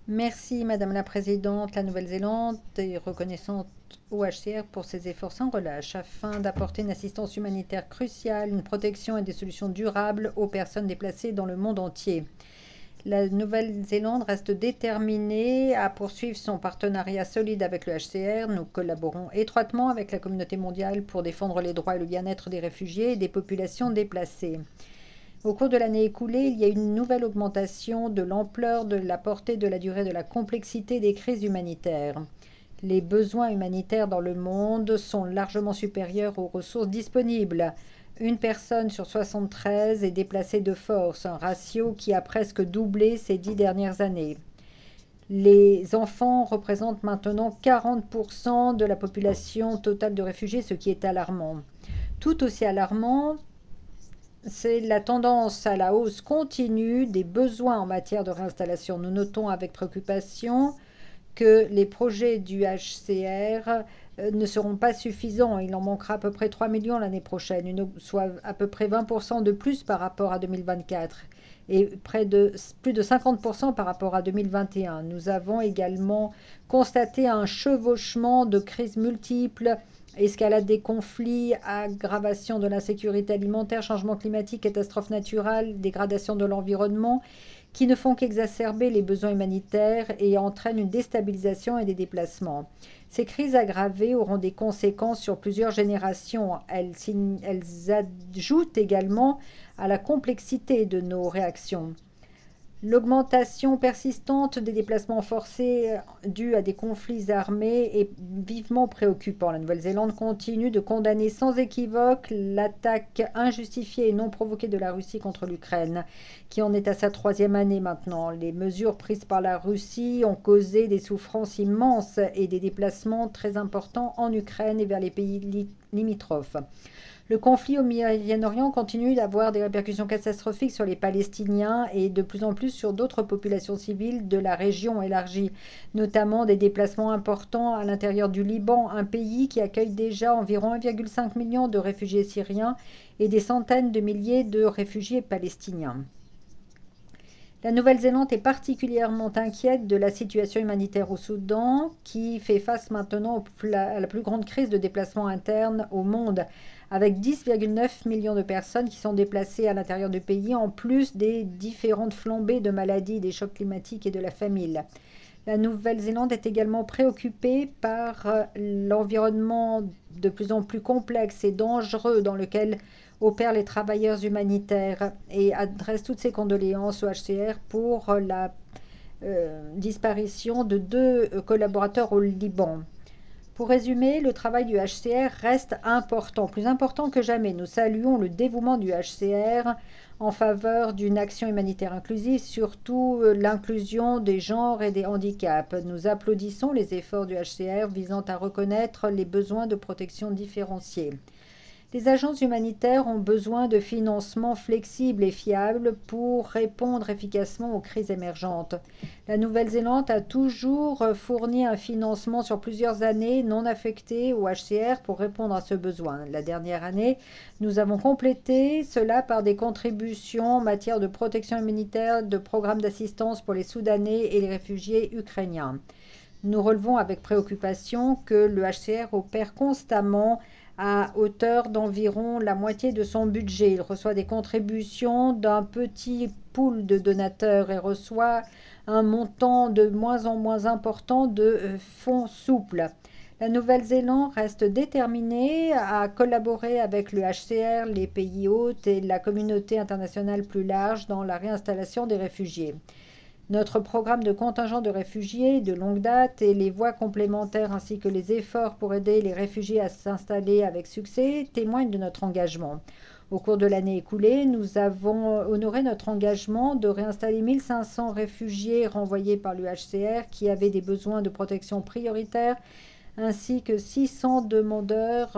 Merci Madame la Présidente. La Nouvelle-Zélande est reconnaissante au HCR pour ses efforts sans relâche afin d'apporter une assistance humanitaire cruciale, une protection et des solutions durables aux personnes déplacées dans le monde entier. La Nouvelle-Zélande reste déterminée à poursuivre son partenariat solide avec le HCR. Nous collaborons étroitement avec la communauté mondiale pour défendre les droits et le bien-être des réfugiés et des populations déplacées. Au cours de l'année écoulée, il y a eu une nouvelle augmentation de l'ampleur, de la portée, de la durée, de la complexité des crises humanitaires. Les besoins humanitaires dans le monde sont largement supérieurs aux ressources disponibles. Une personne sur 73 est déplacée de force, un ratio qui a presque doublé ces 10 dernières années. Les enfants représentent maintenant 40% de la population totale de réfugiés, ce qui est alarmant. Tout aussi alarmant, c'est la tendance à la hausse continue des besoins en matière de réinstallation. Nous notons avec préoccupation que les projets du HCR ne seront pas suffisants. Il en manquera à peu près 3 millions l'année prochaine, soit à peu près 20% de plus par rapport à 2024 et plus de 50% par rapport à 2021. Nous avons également constaté un chevauchement de crises multiples, escalade des conflits, aggravation de l'insécurité alimentaire, changement climatique, catastrophes naturelles, dégradation de l'environnement, qui ne font qu'exacerber les besoins humanitaires et entraînent une déstabilisation et des déplacements. Ces crises aggravées auront des conséquences sur plusieurs générations. Elles ajoutent également à la complexité de nos réactions. L'augmentation persistante des déplacements forcés dus à des conflits armés est vivement préoccupant. La Nouvelle-Zélande continue de condamner sans équivoque l'attaque injustifiée et non provoquée de la Russie contre l'Ukraine, qui en est à sa troisième année maintenant. Les mesures prises par la Russie ont causé des souffrances immenses et des déplacements très importants en Ukraine et vers les pays limitrophes. Le conflit au Moyen-Orient continue d'avoir des répercussions catastrophiques sur les Palestiniens et de plus en plus sur d'autres populations civiles de la région élargie, notamment des déplacements importants à l'intérieur du Liban, un pays qui accueille déjà environ 1,5 million de réfugiés syriens et des centaines de milliers de réfugiés palestiniens. La Nouvelle-Zélande est particulièrement inquiète de la situation humanitaire au Soudan, qui fait face maintenant à la plus grande crise de déplacement interne au monde, avec 10,9 millions de personnes qui sont déplacées à l'intérieur du pays, en plus des différentes flambées de maladies, des chocs climatiques et de la famine. La Nouvelle-Zélande est également préoccupée par l'environnement de plus en plus complexe et dangereux dans lequel opèrent les travailleurs humanitaires et adresse toutes ses condoléances au HCR pour la disparition de deux collaborateurs au Liban. Pour résumer, le travail du HCR reste important, plus important que jamais. Nous saluons le dévouement du HCR en faveur d'une action humanitaire inclusive, surtout l'inclusion des genres et des handicaps. Nous applaudissons les efforts du HCR visant à reconnaître les besoins de protection différenciés. Les agences humanitaires ont besoin de financements flexibles et fiables pour répondre efficacement aux crises émergentes. La Nouvelle-Zélande a toujours fourni un financement sur plusieurs années non affecté au HCR pour répondre à ce besoin. La dernière année, nous avons complété cela par des contributions en matière de protection humanitaire, de programmes d'assistance pour les Soudanais et les réfugiés ukrainiens. Nous relevons avec préoccupation que le HCR opère constamment à hauteur d'environ la moitié de son budget. Il reçoit des contributions d'un petit pool de donateurs et reçoit un montant de moins en moins important de fonds souples. La Nouvelle-Zélande reste déterminée à collaborer avec le HCR, les pays hôtes et la communauté internationale plus large dans la réinstallation des réfugiés. Notre programme de contingent de réfugiés de longue date et les voies complémentaires ainsi que les efforts pour aider les réfugiés à s'installer avec succès témoignent de notre engagement. Au cours de l'année écoulée, nous avons honoré notre engagement de réinstaller 1500 réfugiés renvoyés par l'UHCR qui avaient des besoins de protection prioritaires ainsi que 600 demandeurs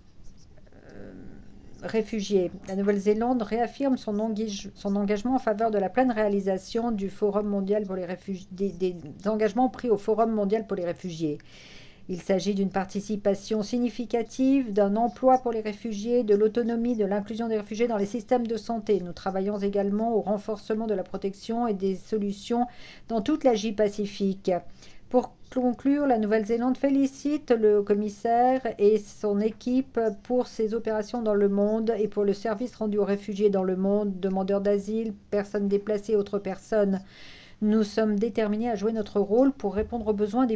réfugiés. La Nouvelle-Zélande réaffirme son engagement en faveur de la pleine réalisation du Forum mondial pour les réfugiés, des engagements pris au Forum mondial pour les réfugiés. Il s'agit d'une participation significative, d'un emploi pour les réfugiés, de l'autonomie, de l'inclusion des réfugiés dans les systèmes de santé. Nous travaillons également au renforcement de la protection et des solutions dans toute l'Asie Pacifique. Pour conclure, la Nouvelle-Zélande félicite le commissaire et son équipe pour ses opérations dans le monde et pour le service rendu aux réfugiés dans le monde, demandeurs d'asile, personnes déplacées et autres personnes. Nous sommes déterminés à jouer notre rôle pour répondre aux besoins des